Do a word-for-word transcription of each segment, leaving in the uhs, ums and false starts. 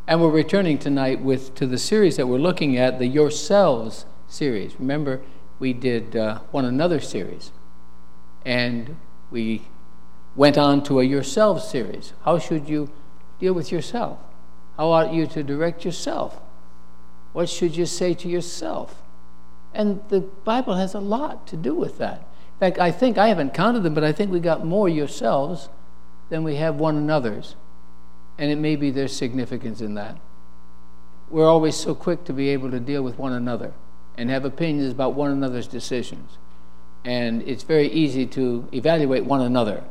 And we're returning tonight with to the series that we're looking at, the Yourselves series. Remember, we did uh, One Another series. And we went on to a Yourselves series. How should you deal with yourself? How ought you to direct yourself? What should you say to yourself? And the Bible has a lot to do with that. In fact, I think, I haven't counted them, but I think we got more yourselves than we have one another's. And it may be there's significance in that. We're always so quick to be able to deal with one another and have opinions about one another's decisions. And it's very easy to evaluate one another.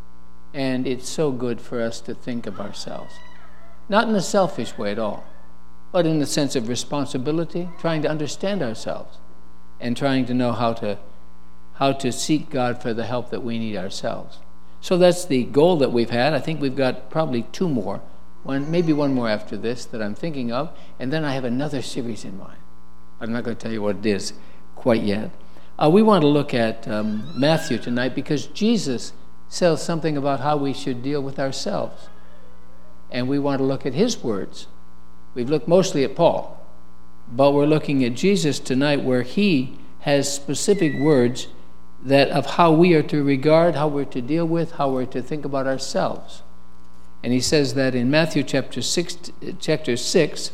And it's so good for us to think of ourselves. Not in a selfish way at all, but in the sense of responsibility, trying to understand ourselves and trying to know how to how to seek God for the help that we need ourselves. So that's the goal that we've had. I think we've got probably two more, one, maybe one more after this that I'm thinking of, and then I have another series in mind. I'm not going to tell you what it is quite yet. Uh, we want to look at um, Matthew tonight because Jesus says something about how we should deal with ourselves. And we want to look at his words. We've looked mostly at Paul, but we're looking at Jesus tonight where he has specific words that of how we are to regard, how we're to deal with, how we're to think about ourselves. And he says that in Matthew chapter six, chapter six,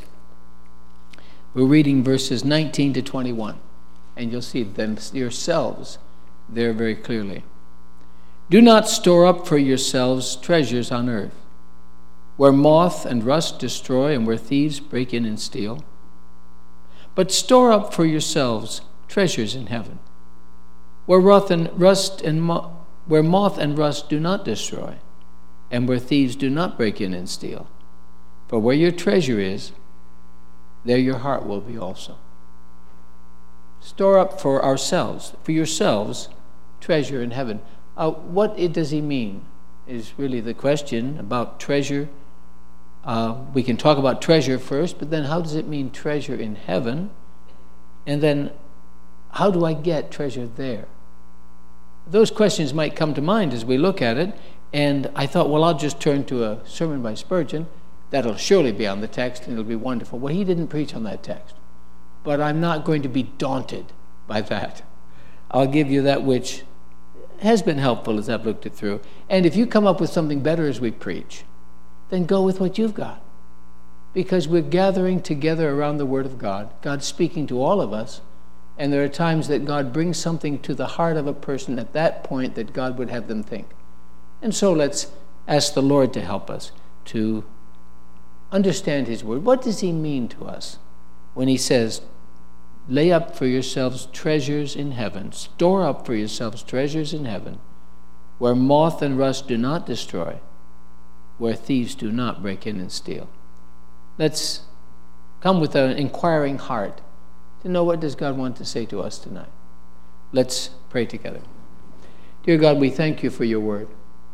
we're reading verses nineteen to twenty-one. And you'll see them yourselves there very clearly. Do not store up for yourselves treasures on earth, where moth and rust destroy and where thieves break in and steal. But store up for yourselves treasures in heaven, where moth and rust and mo- where moth and rust do not destroy, and where thieves do not break in and steal. For where your treasure is, there your heart will be also. Store up for ourselves, for yourselves, treasure in heaven. Uh, what it, does he mean is really the question about treasure. Uh, we can talk about treasure first, but then how does it mean treasure in heaven? And then how do I get treasure there? Those questions might come to mind as we look at it, and I thought, well, I'll just turn to a sermon by Spurgeon. That'll surely be on the text, and it'll be wonderful. Well, he didn't preach on that text, but I'm not going to be daunted by that. I'll give you that which has been helpful as I've looked it through. And if you come up with something better as we preach, then go with what you've got. Because we're gathering together around the Word of God. God's speaking to all of us. And there are times that God brings something to the heart of a person at that point that God would have them think. And so let's ask the Lord to help us to understand his word. What does he mean to us when he says, lay up for yourselves treasures in heaven, store up for yourselves treasures in heaven, where moth and rust do not destroy, where thieves do not break in and steal? Let's come with an inquiring heart to know, what does God want to say to us tonight? Let's pray together. Dear God, we thank you for your word.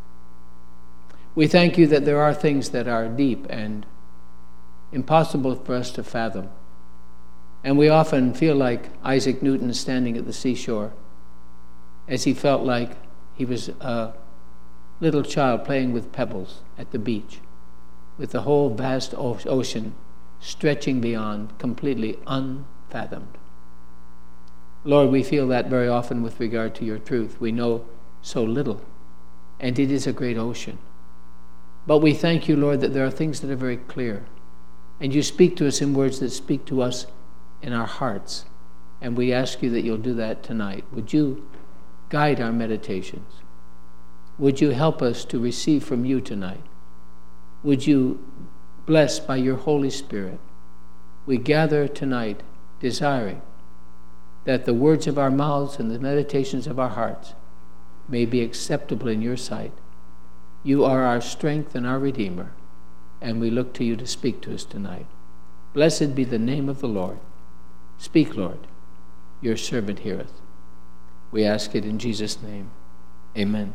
We thank you that there are things that are deep and impossible for us to fathom. And we often feel like Isaac Newton standing at the seashore as he felt like he was a little child playing with pebbles at the beach, with the whole vast ocean stretching beyond, completely unfathomed. Lord, we feel that very often with regard to your truth. We know so little, and it is a great ocean. But we thank you, Lord, that there are things that are very clear, and you speak to us in words that speak to us in our hearts, and we ask you that you'll do that tonight. Would you guide our meditations? Would you help us to receive from you tonight? Would you bless by your Holy Spirit? We gather tonight desiring that the words of our mouths and the meditations of our hearts may be acceptable in your sight. You are our strength and our Redeemer, and we look to you to speak to us tonight. Blessed be the name of the Lord. Speak, Lord. Your servant heareth. We ask it in Jesus' name. Amen.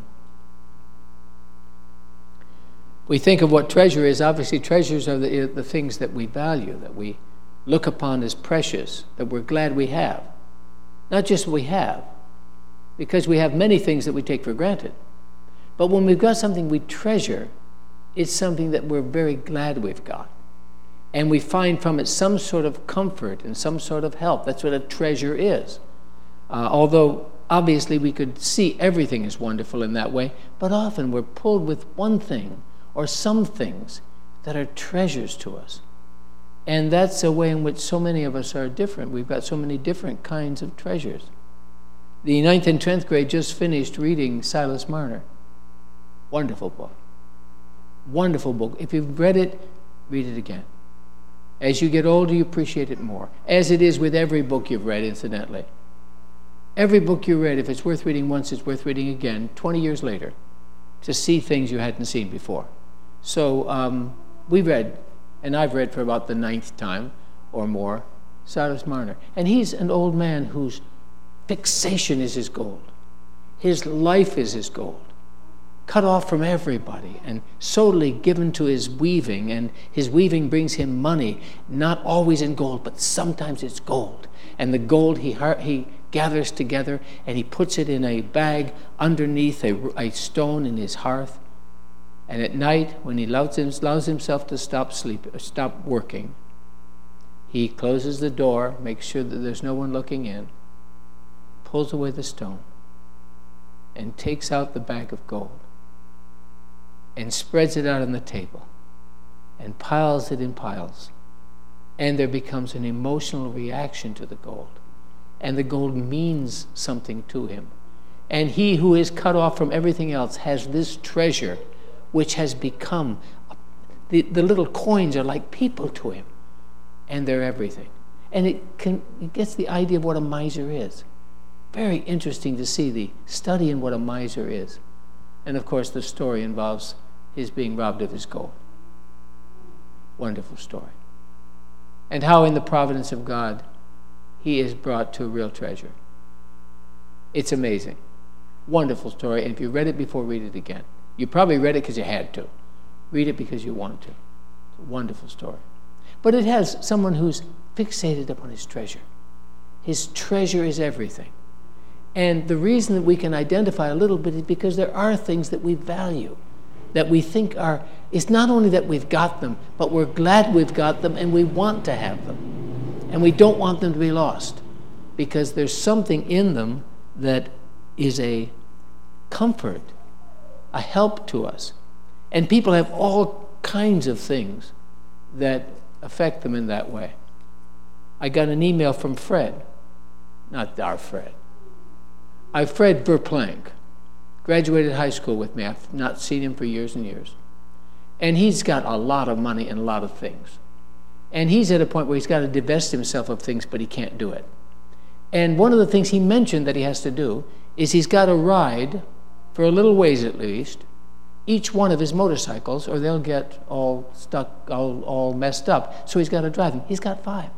We think of what treasure is. Obviously, treasures are the, the things that we value, that we look upon as precious, that we're glad we have. Not just we have, because we have many things that we take for granted. But when we've got something we treasure, it's something that we're very glad we've got. And we find from it some sort of comfort and some sort of help. That's what a treasure is. Uh, although, obviously, we could see everything as wonderful in that way, but often we're pulled with one thing or some things that are treasures to us. And that's a way in which so many of us are different. We've got so many different kinds of treasures. The ninth and tenth grade just finished reading Silas Marner. Wonderful book. Wonderful book. If you've read it, read it again. As you get older, you appreciate it more. As it is with every book you've read, incidentally. Every book you read, if it's worth reading once, it's worth reading again, twenty years later, to see things you hadn't seen before. So um, we read, and I've read for about the ninth time or more, Silas Marner. And he's an old man whose fixation is his gold. His life is his gold. Cut off from everybody and solely given to his weaving, and his weaving brings him money, not always in gold, but sometimes it's gold. And the gold he he gathers together and he puts it in a bag underneath a, a stone in his hearth. And at night, when he allows, him, allows himself to stop sleep, or stop working, he closes the door, makes sure that there's no one looking in, pulls away the stone, and takes out the bag of gold, and spreads it out on the table, and piles it in piles. And there becomes an emotional reaction to the gold. And the gold means something to him. And he who is cut off from everything else has this treasure, which has become, the, the little coins are like people to him. And they're everything. And it, can, it gets the idea of what a miser is. Very interesting to see the study in what a miser is. And of course the story involves his being robbed of his gold. Wonderful story. And how in the providence of God, he is brought to a real treasure. It's amazing. Wonderful story. And if you read it before, read it again. You probably read it because you had to. Read it because you want to. It's a wonderful story. But it has someone who's fixated upon his treasure. His treasure is everything. And the reason that we can identify a little bit is because there are things that we value, that we think are, it's not only that we've got them, but we're glad we've got them and we want to have them. And we don't want them to be lost because there's something in them that is a comfort, a help to us. And people have all kinds of things that affect them in that way. I got an email from Fred, not our Fred. I Fred Verplank, graduated high school with me. I've not seen him for years and years. And he's got a lot of money and a lot of things. And he's at a point where he's got to divest himself of things, but he can't do it. And one of the things he mentioned that he has to do is he's got to ride, for a little ways at least, each one of his motorcycles, or they'll get all stuck, all, all messed up. So he's got to drive them. He's got five.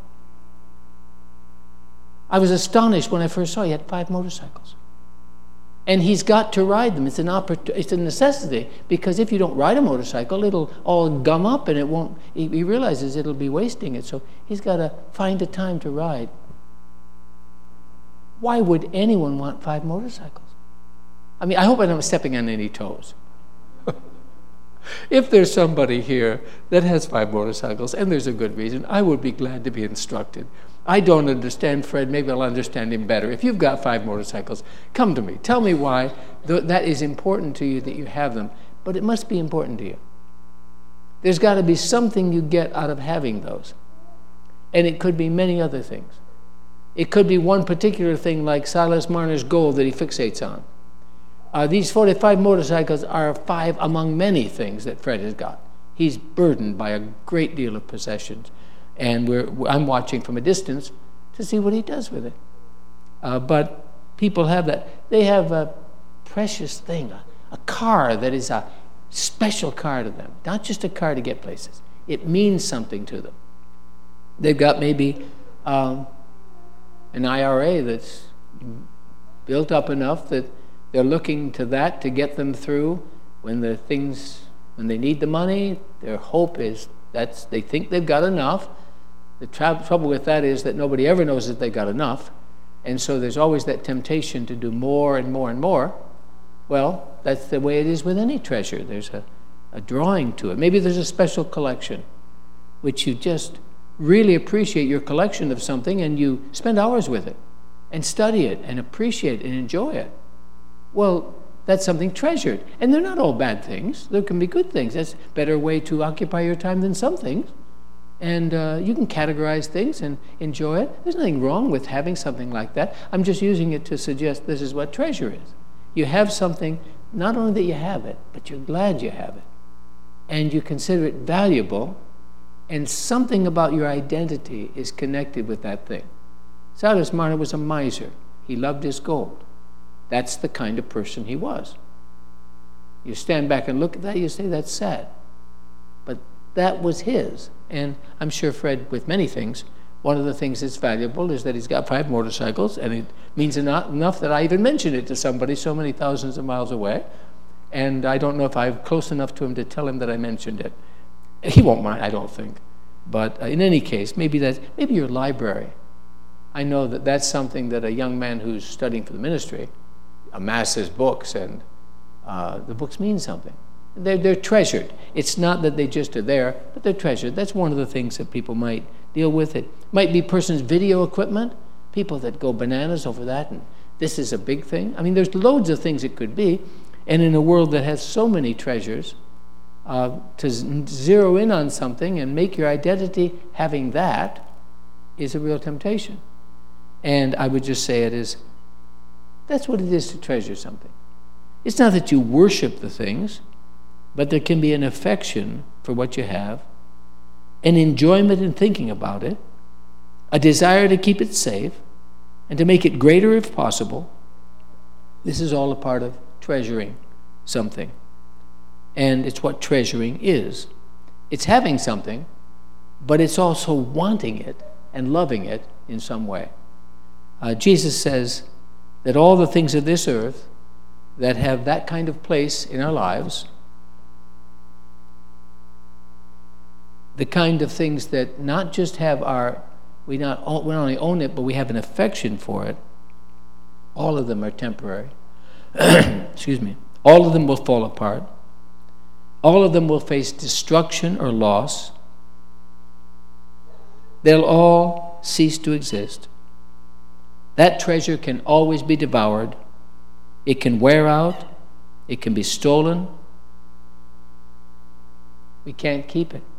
I was astonished when I first saw he had five motorcycles. And he's got to ride them. It's an oppor- it's a necessity, because if you don't ride a motorcycle, it'll all gum up and it won't, he, he realizes it'll be wasting it. So he's got to find a time to ride. Why would anyone want five motorcycles? I mean, I hope I'm not stepping on any toes. If there's somebody here that has five motorcycles, and there's a good reason, I would be glad to be instructed. I don't understand Fred. Maybe I'll understand him better. If you've got five motorcycles, come to me. Tell me why th- that is important to you that you have them. But it must be important to you. There's got to be something you get out of having those. And it could be many other things. It could be one particular thing like Silas Marner's gold that he fixates on. Uh, these forty-five motorcycles are five among many things that Fred has got. He's burdened by a great deal of possessions. And we're, I'm watching from a distance to see what he does with it. Uh, but people have that. They have a precious thing, a, a car that is a special car to them, not just a car to get places. It means something to them. They've got maybe um, an I R A that's built up enough that they're looking to that to get them through when the things, when they need the money. Their hope is that's they think they've got enough. The tra- trouble with that is that nobody ever knows that they've got enough. And so there's always that temptation to do more and more and more. Well, that's the way it is with any treasure. There's a, a drawing to it. Maybe there's a special collection. which you just really appreciate your collection of something and you spend hours with it and study it and appreciate it and enjoy it. Well, that's something treasured. And they're not all bad things. There can be good things. That's a better way to occupy your time than some things. And uh, you can categorize things and enjoy it. There's nothing wrong with having something like that. I'm just using it to suggest this is what treasure is. You have something, not only that you have it, but you're glad you have it. And you consider it valuable, and something about your identity is connected with that thing. Silas Marner was a miser. He loved his gold. That's the kind of person he was. You stand back and look at that, you say, that's sad. But that was his. And I'm sure Fred, with many things, one of the things that's valuable is that he's got five motorcycles, and it means enough, enough that I even mentioned it to somebody so many thousands of miles away. And I don't know if I'm close enough to him to tell him that I mentioned it. He won't mind, I don't think. But uh, in any case, maybe that's, maybe your library. I know that that's something that a young man who's studying for the ministry amasses books, and uh, the books mean something. They're, they're treasured. It's not that they just are there, but they're treasured. That's one of the things that people might deal with. It might be person's video equipment, people that go bananas over that, and this is a big thing. I mean, there's loads of things it could be, and in a world that has so many treasures, uh, to z- zero in on something and make your identity having that is a real temptation. And I would just say it is, that's what it is to treasure something. It's not that you worship the things, but there can be an affection for what you have, an enjoyment in thinking about it, a desire to keep it safe, and to make it greater if possible. This is all a part of treasuring something. And it's what treasuring is. It's having something, but it's also wanting it and loving it in some way. Uh, Jesus says that all the things of this earth that have that kind of place in our lives, the kind of things that not just have our, we not, we not only own it, but we have an affection for it, all of them are temporary. Excuse me. All of them will fall apart. All of them will face destruction or loss. They'll all cease to exist. That treasure can always be devoured. It can wear out. It can be stolen. We can't keep it.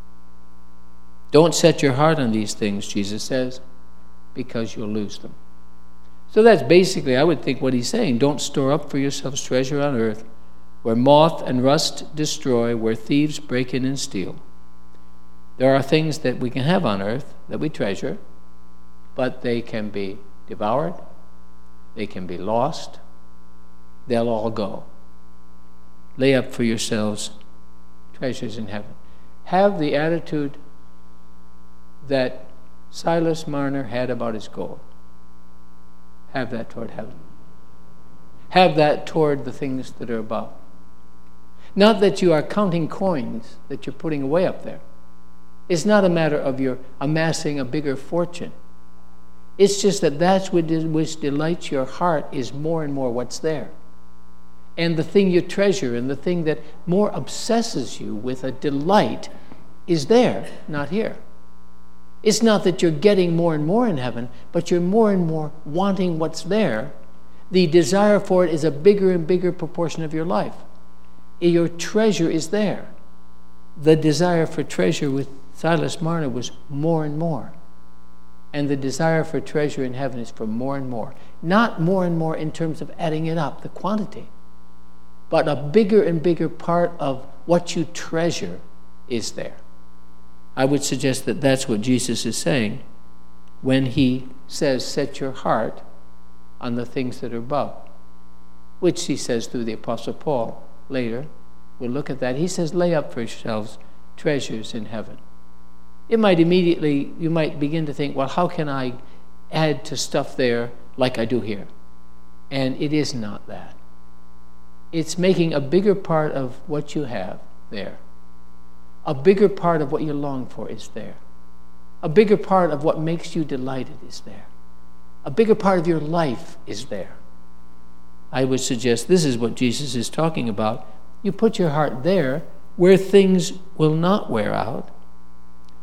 Don't set your heart on these things, Jesus says, because you'll lose them. So that's basically, I would think, what he's saying. Don't store up for yourselves treasure on earth, where moth and rust destroy, where thieves break in and steal. There are things that we can have on earth that we treasure, but they can be devoured, they can be lost, they'll all go. Lay up for yourselves treasures in heaven. Have the attitude that Silas Marner had about his gold. Have that toward heaven. Have that toward the things that are above. Not that you are counting coins that you're putting away up there. It's not a matter of your amassing a bigger fortune. It's just that that's which delights your heart is more and more what's there. And the thing you treasure and the thing that more obsesses you with a delight is there, not here. It's not that you're getting more and more in heaven, but you're more and more wanting what's there. The desire for it is a bigger and bigger proportion of your life. Your treasure is there. The desire for treasure with Silas Marner was more and more. And the desire for treasure in heaven is for more and more. Not more and more in terms of adding it up, the quantity, but a bigger and bigger part of what you treasure is there. I would suggest that that's what Jesus is saying when he says, set your heart on the things that are above, which he says through the Apostle Paul later. We'll look at that. He says, lay up for yourselves treasures in heaven. It might immediately, you might begin to think, well, how can I add to stuff there like I do here? And it is not that. It's making a bigger part of what you have there. A bigger part of what you long for is there. A bigger part of what makes you delighted is there. A bigger part of your life is there. I would suggest this is what Jesus is talking about. You put your heart there where things will not wear out,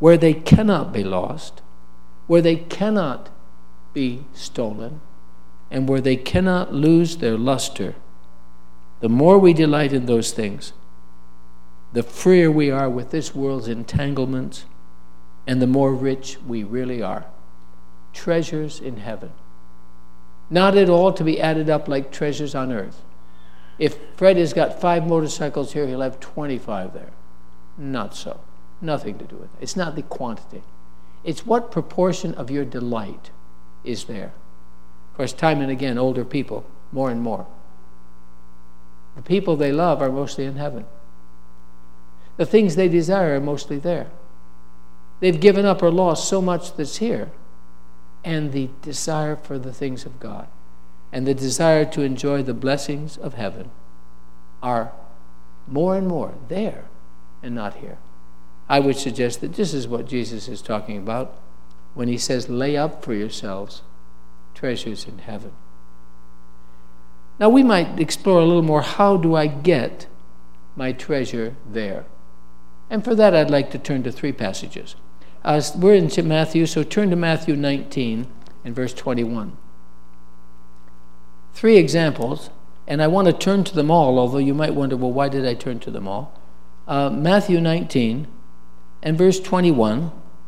where they cannot be lost, where they cannot be stolen, and where they cannot lose their luster. The more we delight in those things, the freer we are with this world's entanglements, and the more rich we really are. Treasures in heaven. Not at all to be added up like treasures on earth. If Fred has got five motorcycles here, he'll have twenty-five there. Not so. Nothing to do with it. It's not the quantity. It's what proportion of your delight is there. Of course, time and again, older people, more and more. The people they love are mostly in heaven. The things they desire are mostly there. They've given up or lost so much that's here. And the desire for the things of God and the desire to enjoy the blessings of heaven are more and more there and not here. I would suggest that this is what Jesus is talking about when he says, lay up for yourselves treasures in heaven. Now we might explore a little more, how do I get my treasure there? And for that I'd like to turn to three passages. Uh, we're in Matthew, so turn to Matthew nineteen and verse twenty-one. Three examples, and I want to turn to them all, although you might wonder, well, why did I turn to them all? Uh, Matthew nineteen and verse twenty-one.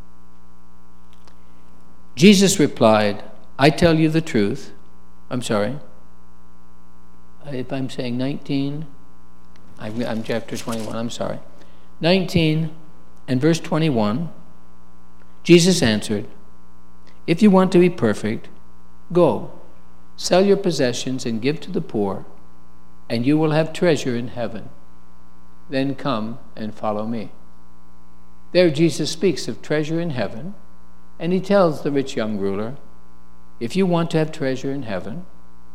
Jesus replied, I tell you the truth. I'm sorry. If I'm saying nineteen, I'm, I'm chapter twenty-one, I'm sorry. nineteen and verse twenty-one. Jesus answered, if you want to be perfect, go, sell your possessions and give to the poor, and you will have treasure in heaven. Then come and follow me. There Jesus speaks of treasure in heaven, and he tells the rich young ruler, if you want to have treasure in heaven,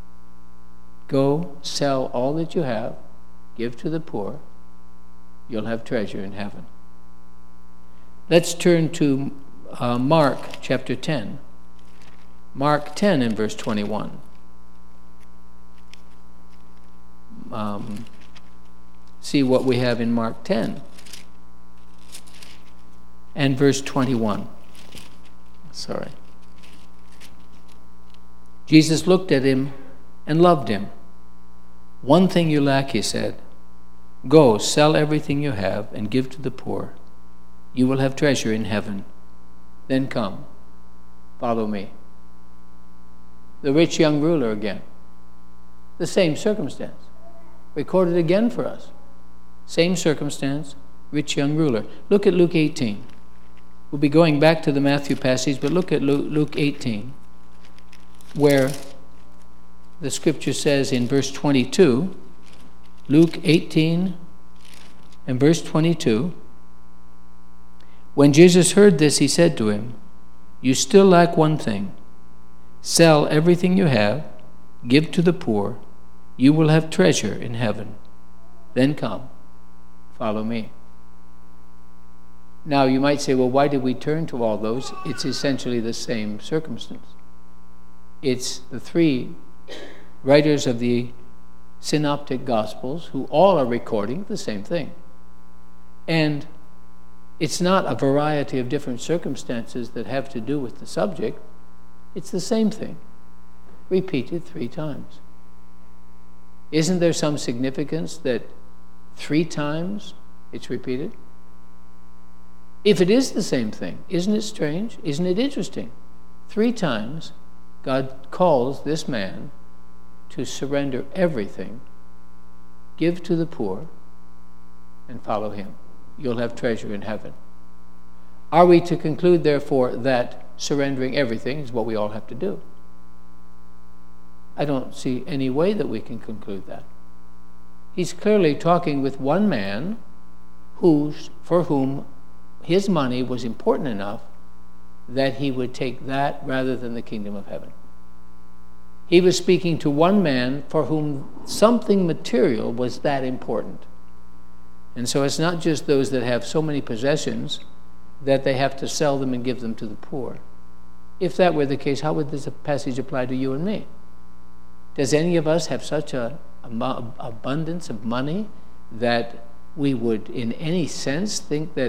go sell all that you have, give to the poor, you'll have treasure in heaven. Let's turn to uh, Mark chapter ten. Mark ten and verse twenty-one. Um, see what we have in Mark ten and verse twenty-one. Sorry. Jesus looked at him and loved him. One thing you lack, he said. Go, sell everything you have and give to the poor. You will have treasure in heaven. Then come, follow me. The rich young ruler again. The same circumstance. Recorded again for us. Same circumstance, rich young ruler. Look at Luke eighteen. We'll be going back to the Matthew passage, but look at Luke eighteen, where the scripture says in verse twenty-two, Luke eighteen and verse twenty-two, when Jesus heard this, he said to him, you still lack one thing. Sell everything you have, give to the poor, you will have treasure in heaven. Then come, follow me. Now you might say, well, why did we turn to all those? It's essentially the same circumstance. It's the three writers of the synoptic gospels who all are recording the same thing. And it's not a variety of different circumstances that have to do with the subject. It's the same thing, repeated three times. Isn't there some significance that three times it's repeated? If it is the same thing, isn't it strange? Isn't it interesting? Three times God calls this man to surrender everything, give to the poor, and follow him. You'll have treasure in heaven. Are we to conclude, therefore, that surrendering everything is what we all have to do? I don't see any way that we can conclude that. He's clearly talking with one man who's, for whom his money was important enough that he would take that rather than the kingdom of heaven. He was speaking to one man for whom something material was that important. And so it's not just those that have so many possessions that they have to sell them and give them to the poor. If that were the case, how would this passage apply to you and me? Does any of us have such an abundance of money that we would, in any sense, think that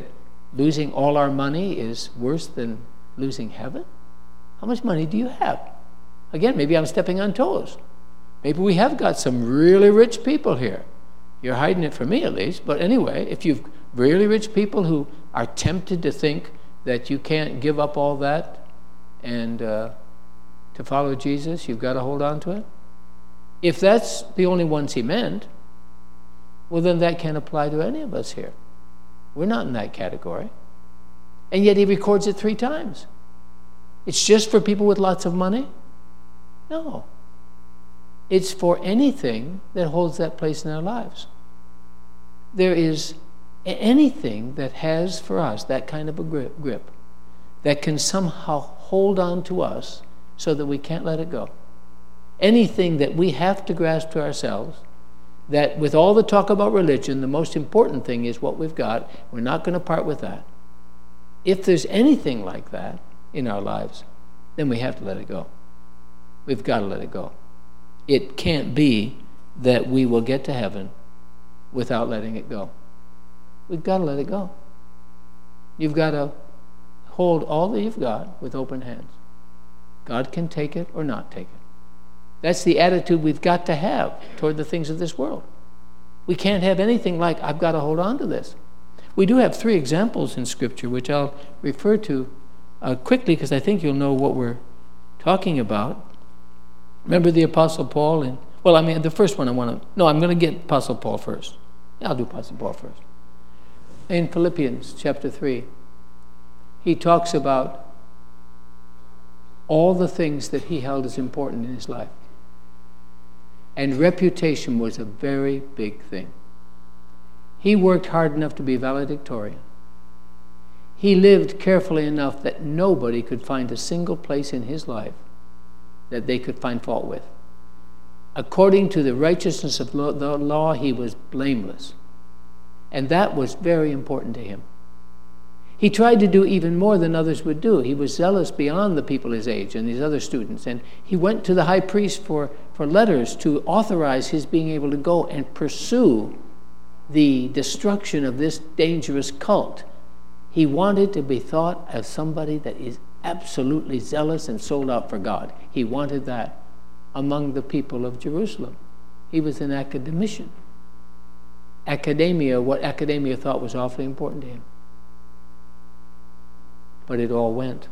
losing all our money is worse than losing heaven? How much money do you have? Again, maybe I'm stepping on toes. Maybe we have got some really rich people here. You're hiding it from me at least. But anyway, if you've really rich people who are tempted to think that you can't give up all that and uh, to follow Jesus, you've got to hold on to it. If that's the only ones he meant, well, then that can't apply to any of us here. We're not in that category. And yet he records it three times. It's just for people with lots of money? No. It's for anything that holds that place in our lives. There is anything that has for us that kind of a grip, grip that can somehow hold on to us so that we can't let it go. Anything that we have to grasp to ourselves, that with all the talk about religion, the most important thing is what we've got. We're not going to part with that. If there's anything like that in our lives, then we have to let it go. We've got to let it go. It can't be that we will get to heaven without letting it go. We've got to let it go. You've got to hold all that you've got with open hands. God can take it or not take it. That's the attitude we've got to have toward the things of this world. We can't have anything like, I've got to hold on to this. We do have three examples in Scripture, which I'll refer to uh, quickly because I think you'll know what we're talking about. Remember the Apostle Paul? And well, I mean, the first one I want to... No, I'm going to get Apostle Paul first. Yeah, I'll do Apostle Paul first. In Philippians chapter three, he talks about all the things that he held as important in his life. And reputation was a very big thing. He worked hard enough to be valedictorian. He lived carefully enough that nobody could find a single place in his life that they could find fault with. According to the righteousness of the law, he was blameless. And that was very important to him. He tried to do even more than others would do. He was zealous beyond the people his age and these other students. And he went to the high priest for, for letters to authorize his being able to go and pursue the destruction of this dangerous cult. He wanted to be thought as somebody that is absolutely zealous and sold out for God. He wanted that among the people of Jerusalem. He was an academician. Academia, what academia thought was awfully important to him. But it all went.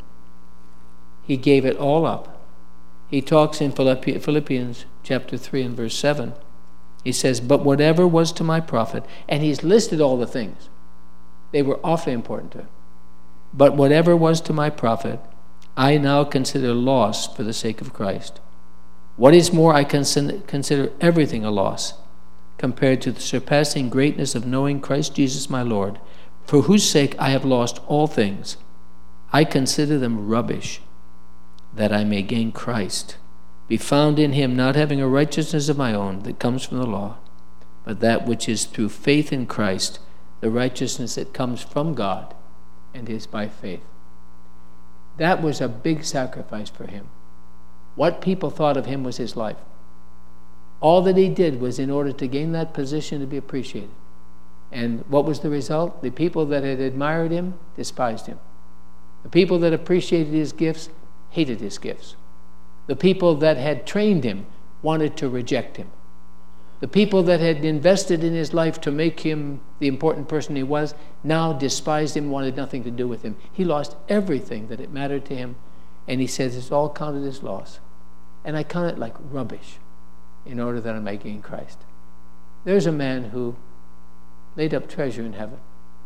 He gave it all up. He talks in Philippians chapter three and verse seven. He says, but whatever was to my profit, and he's listed all the things. They were awfully important to him. But whatever was to my profit, I now consider loss for the sake of Christ. What is more, I consider everything a loss compared to the surpassing greatness of knowing Christ Jesus my Lord, for whose sake I have lost all things. I consider them rubbish, that I may gain Christ, be found in him, not having a righteousness of my own that comes from the law, but that which is through faith in Christ, the righteousness that comes from God and is by faith. That was a big sacrifice for him. What people thought of him was his life. All that he did was in order to gain that position to be appreciated. And what was the result? The people that had admired him despised him. The people that appreciated his gifts hated his gifts. The people that had trained him wanted to reject him. The people that had invested in his life to make him the important person he was now despised him, wanted nothing to do with him. He lost everything that it mattered to him, and he says it's all counted as loss. And I count it like rubbish in order that I may gain Christ. There's a man who laid up treasure in heaven.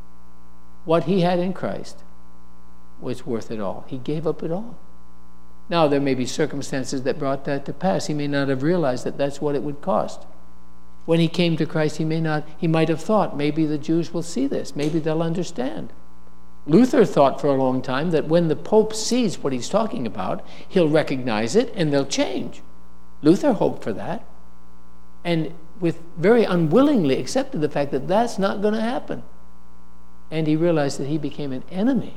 What he had in Christ was worth it all. He gave up it all. Now, there may be circumstances that brought that to pass. He may not have realized that that's what it would cost. When he came to Christ, he may not, he might have thought, maybe the Jews will see this. Maybe they'll understand. Luther thought for a long time that when the Pope sees what he's talking about, he'll recognize it and they'll change. Luther hoped for that. And with very unwillingly accepted the fact that that's not going to happen. And he realized that he became an enemy,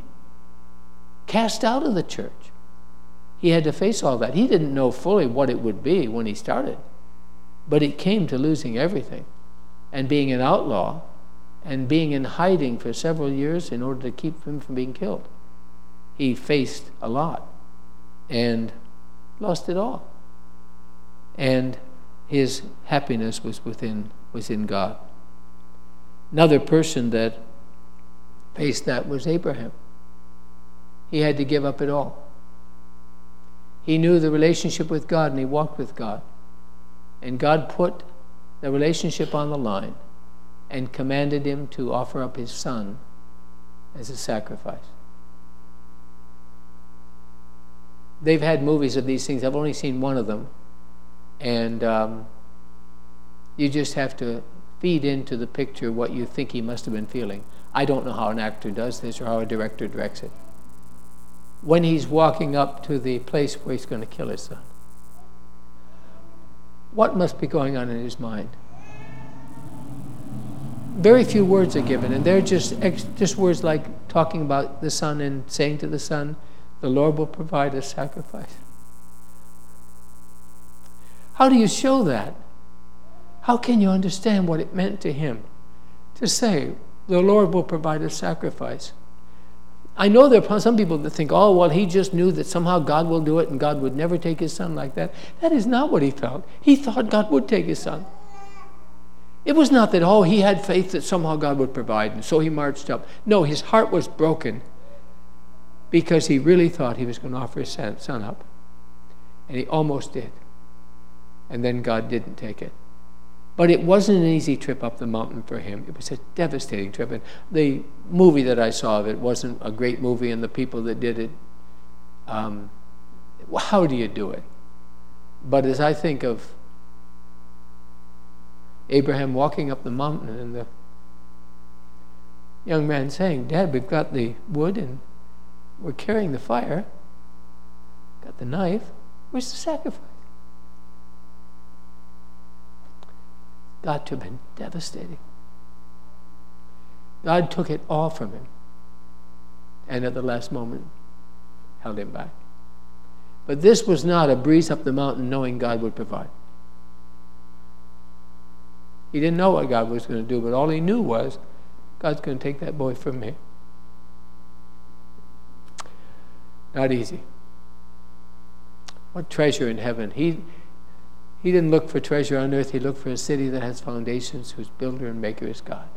cast out of the church. He had to face all that. He didn't know fully what it would be when he started. But it came to losing everything and being an outlaw and being in hiding for several years in order to keep him from being killed. He faced a lot and lost it all. And his happiness was within was in God. Another person that faced that was Abraham. He had to give up it all. He knew the relationship with God and he walked with God. And God put the relationship on the line and commanded him to offer up his son as a sacrifice. They've had movies of these things. I've only seen one of them. And um, you just have to feed into the picture what you think he must have been feeling. I don't know how an actor does this or how a director directs it. When he's walking up to the place where he's going to kill his son, what must be going on in his mind? Very few words are given, and they're just ex- just words like talking about the son and saying to the son, "The Lord will provide a sacrifice." How do you show that? How can you understand what it meant to him to say, "The Lord will provide a sacrifice"? I know there are some people that think, oh, well, he just knew that somehow God will do it and God would never take his son like that. That is not what he felt. He thought God would take his son. It was not that, oh, he had faith that somehow God would provide, and so he marched up. No, his heart was broken because he really thought he was going to offer his son up. And he almost did. And then God didn't take it. But it wasn't an easy trip up the mountain for him. It was a devastating trip. And the movie that I saw of it wasn't a great movie, and the people that did it, um, how do you do it? But as I think of Abraham walking up the mountain and the young man saying, "Dad, we've got the wood and we're carrying the fire, got the knife, where's the sacrifice?" Got to have been devastating. God took it all from him, and at the last moment held him back. But this was not a breeze up the mountain knowing God would provide. He didn't know what God was going to do, but all he knew was, God's going to take that boy from me. Not easy. What treasure in heaven. He He didn't look for treasure on earth. He looked for a city that has foundations, whose builder and maker is God.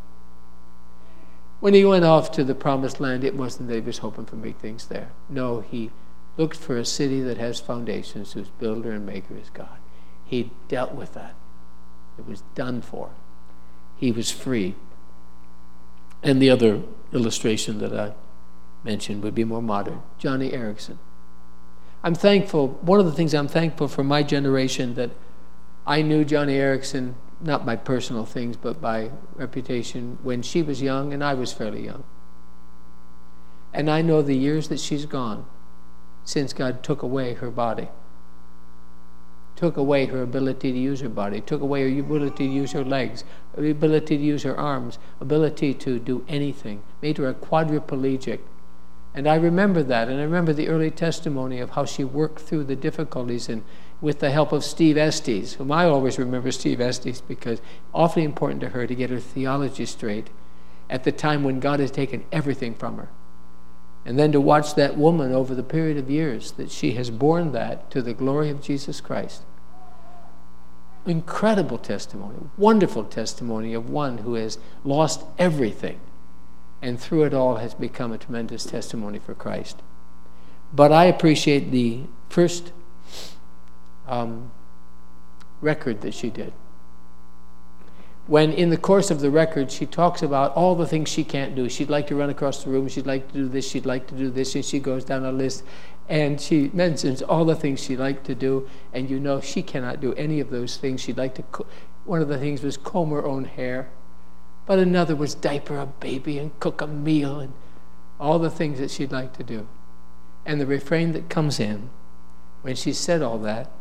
When he went off to the promised land, it wasn't that he was hoping for big things there. No, he looked for a city that has foundations, whose builder and maker is God. He dealt with that. It was done for. He was free. And the other illustration that I mentioned would be more modern. Johnny Erickson. I'm thankful, one of the things I'm thankful for my generation, that I knew Johnny Erickson, not by personal things, but by reputation, when she was young and I was fairly young. And I know the years that she's gone since God took away her body, took away her ability to use her body, took away her ability to use her legs, the ability to use her arms, ability to do anything, made her a quadriplegic. And I remember that, and I remember the early testimony of how she worked through the difficulties, and with the help of Steve Estes, whom I always remember Steve Estes because awfully important to her to get her theology straight at the time when God had taken everything from her. And then to watch that woman over the period of years that she has borne that to the glory of Jesus Christ. Incredible testimony, wonderful testimony of one who has lost everything and through it all has become a tremendous testimony for Christ. But I appreciate the first um, record that she did. When in the course of the record, she talks about all the things she can't do. She'd like to run across the room, she'd like to do this, she'd like to do this, and she goes down a list, and she mentions all the things she'd like to do, and you know she cannot do any of those things. She'd like to, co- one of the things was comb her own hair, but another was diaper a baby and cook a meal, and all the things that she'd like to do. And the refrain that comes in when she said all that,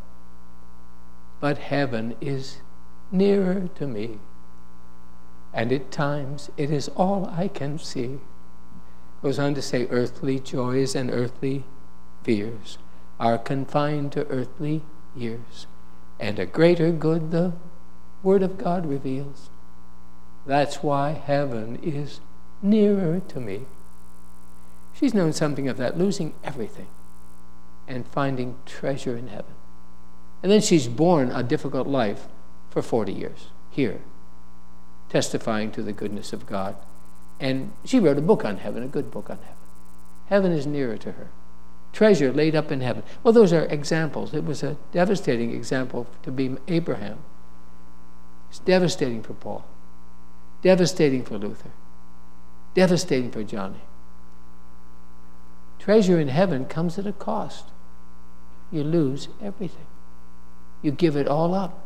"But heaven is nearer to me, and at times it is all I can see." Goes on to say, "Earthly joys and earthly fears are confined to earthly years, and a greater good the Word of God reveals. That's why heaven is nearer to me. She's known something of that, losing everything and finding treasure in heaven. And then she's borne a difficult life for forty years here, testifying to the goodness of God. And she wrote a book on heaven, a good book on heaven. Heaven is nearer to her. Treasure laid up in heaven. Well, those are examples. It was a devastating example to be Abraham. It's devastating for Paul. Devastating for Luther. Devastating for Johnny. Treasure in heaven comes at a cost. You lose everything. You give it all up.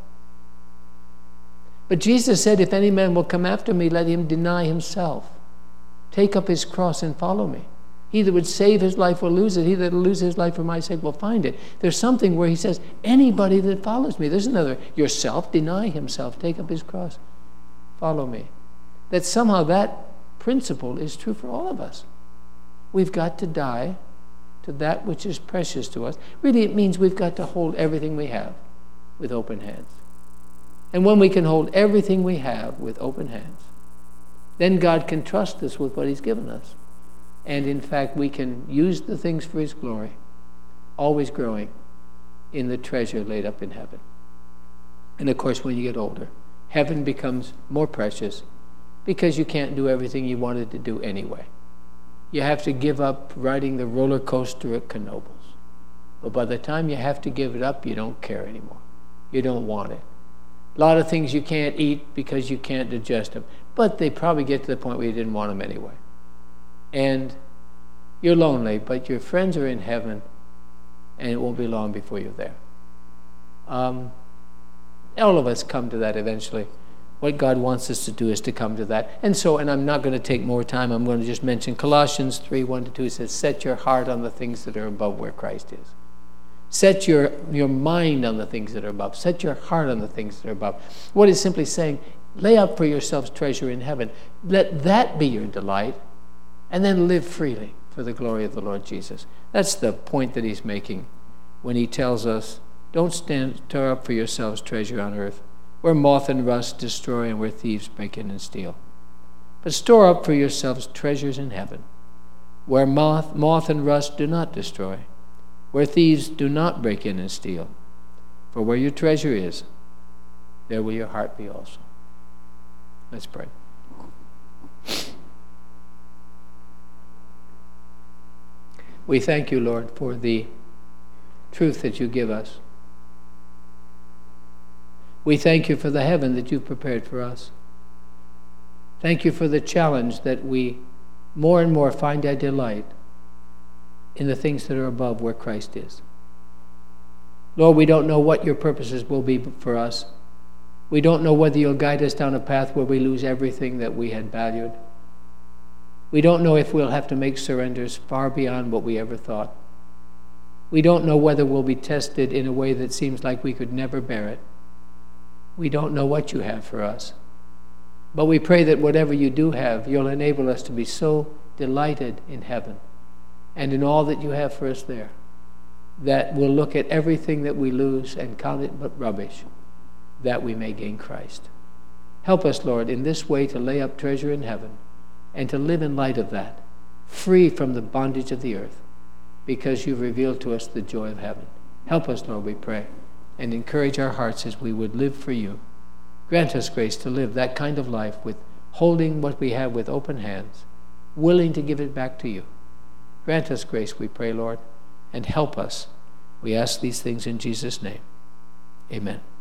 But Jesus said, if any man will come after me, let him deny himself. Take up his cross and follow me. He that would save his life will lose it. He that will lose his life for my sake will find it. There's something where he says, anybody that follows me. There's another, yourself, deny himself, take up his cross, follow me. That somehow that principle is true for all of us. We've got to die to that which is precious to us. Really, it means we've got to hold everything we have with open hands. And when we can hold everything we have with open hands, then God can trust us with what he's given us. And in fact, we can use the things for his glory, always growing in the treasure laid up in heaven. And of course, when you get older, heaven becomes more precious because you can't do everything you wanted to do anyway. You have to give up riding the roller coaster at Knoebels. But by the time you have to give it up, you don't care anymore. You don't want it. A lot of things you can't eat because you can't digest them. But they probably get to the point where you didn't want them anyway. And you're lonely, but your friends are in heaven, and it won't be long before you're there. Um, all of us come to that eventually. What God wants us to do is to come to that. And so, and I'm not going to take more time, I'm going to just mention Colossians three, one to two says, set your heart on the things that are above where Christ is. Set your, your mind on the things that are above. Set your heart on the things that are above. What is simply saying, lay up for yourselves treasure in heaven. Let that be your delight. And then live freely for the glory of the Lord Jesus. That's the point that he's making when he tells us, don't stand, store up for yourselves treasure on earth, where moth and rust destroy and where thieves break in and steal. But store up for yourselves treasures in heaven, where moth, moth and rust do not destroy, where thieves do not break in and steal. For where your treasure is, there will your heart be also. Let's pray. We thank you, Lord, for the truth that you give us. We thank you for the heaven that you've prepared for us. Thank you for the challenge that we more and more find our delight in the things that are above where Christ is. Lord, we don't know what your purposes will be for us. We don't know whether you'll guide us down a path where we lose everything that we had valued. We don't know if we'll have to make surrenders far beyond what we ever thought. We don't know whether we'll be tested in a way that seems like we could never bear it. We don't know what you have for us. But we pray that whatever you do have, you'll enable us to be so delighted in heaven and in all that you have for us there, that we'll look at everything that we lose and count it but rubbish, that we may gain Christ. Help us, Lord, in this way to lay up treasure in heaven, and to live in light of that, free from the bondage of the earth, because you've revealed to us the joy of heaven. Help us, Lord, we pray, and encourage our hearts as we would live for you. Grant us grace to live that kind of life with holding what we have with open hands, willing to give it back to you. Grant us grace, we pray, Lord, and help us. We ask these things in Jesus' name. Amen.